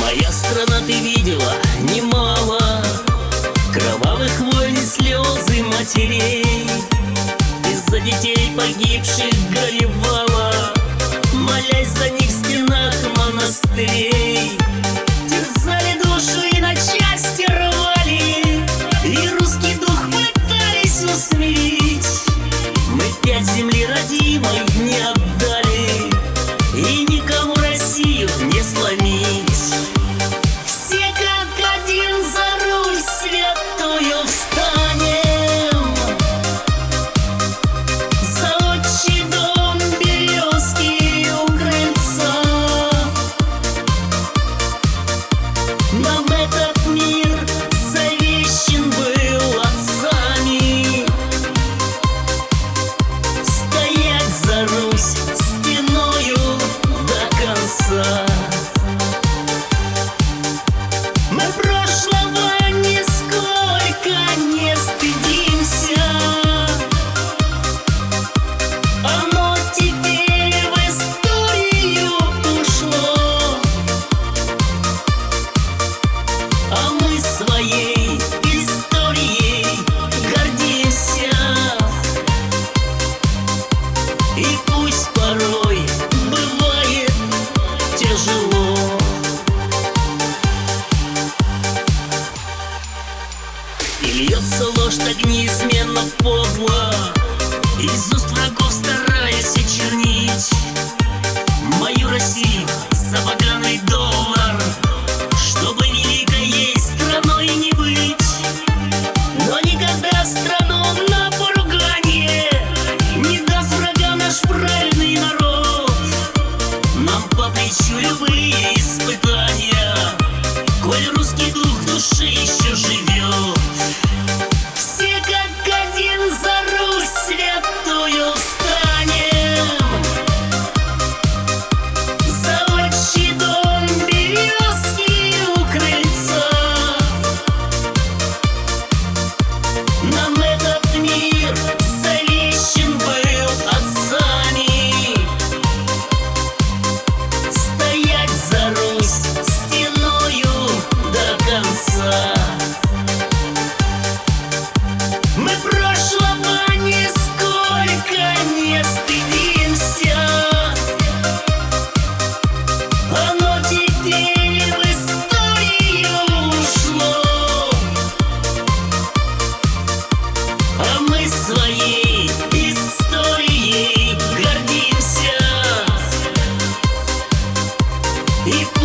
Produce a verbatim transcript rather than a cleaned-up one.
Моя страна, ты видела немало кровавых войн и слезы матерей. Из-за детей погибших горевала, молясь за них в стенах монастырей. Терзали душу и на части рвали, и русский дух пытались усмирить. Мы пять земли родимой не отдали, и никому Россию не сломить. Все как один за Русь святую встанем, за отчий дом березки у крыльца. Нам этот мир завещен был отцами, стоять за Русь стеною до конца. Мы прошлого нисколько не стыдимся, оно теперь в историю ушло, а мы своей историей гордимся. И пусть порой бывает тяжело, и льется ложь так неизменно подло, из уст врагов стараясь очернить мою Россию за поганый доллар, чтобы великой ей страной не быть. Но никогда страну на поругание не даст врага наш праведный народ. Нам по плечу любые испытания, коль русский дух в душе еще живет. Все как один за Русь святую встанем, за отчий дом березки у крыльца. Нам этот мир завещен был отцами, стоять за Русь стеною до конца. Мы прошлого нисколько не стыдимся, оно теперь в историю ушло, а мы своей историей гордимся. И